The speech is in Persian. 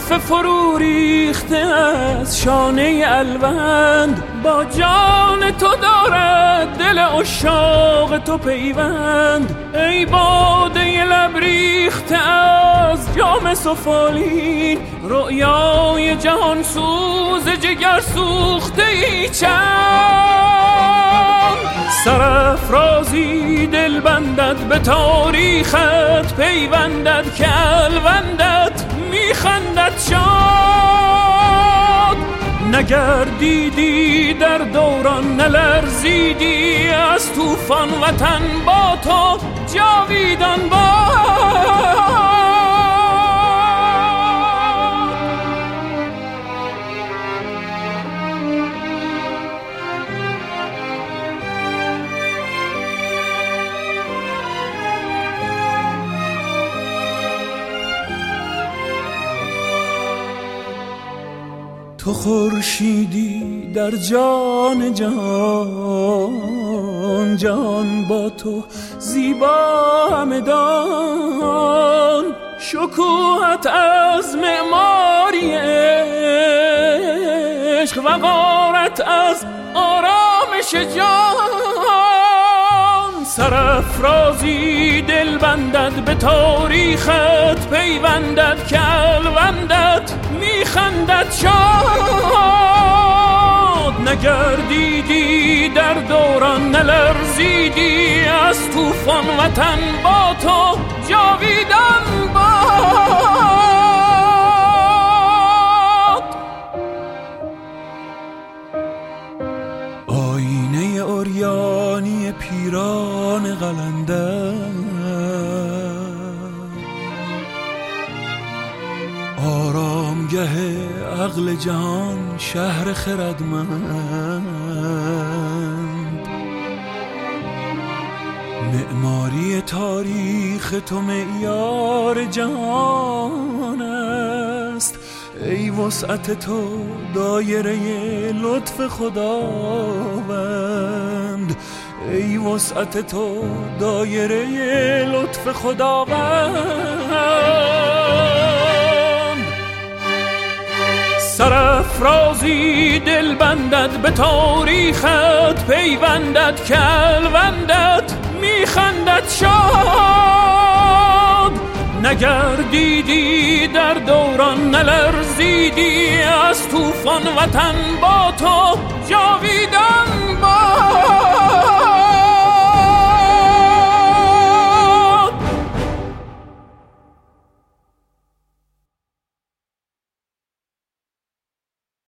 زلف فرو ریخته از شانه الوند، با جان تو دارد دل عشاق تو پیوند. ای باده لب ریخته از جام سفالین، رؤیای جهان سوز جگر سوخته ای چند. سرافرازی دل بندد به تاریخت پیوندد که الوندت میخندد شاد. نگردیدی در دوران نلرزیدی از طوفان، وطن با تو جاویدان باد. تو خورشیدی در جان جان، جان با تو زیبا همدان. شکوهت از معماری عشق، وقارت از آرامش جان. سرافرازی دل بندد به تاریخت پیوندد که الوندت میخندد شاد. نگردیدی در دوران نلرزیدی از طوفان، وطن با تو جاویدان باد. آینه عریانی پیران قلندر، آرامگه عقل جهان شهر خردمند. معماری تاریخ تو معیار جهان است. ای وسعت تو دایره لطف خداوند، ای وسعت تو دایره لطف خداوند. سرافرازی دل بندد به تاریخت پیوندد که الوندت میخندد شاد. نگردیدی در دوران نلرزیدی از طوفان، وطن با تو جاویدان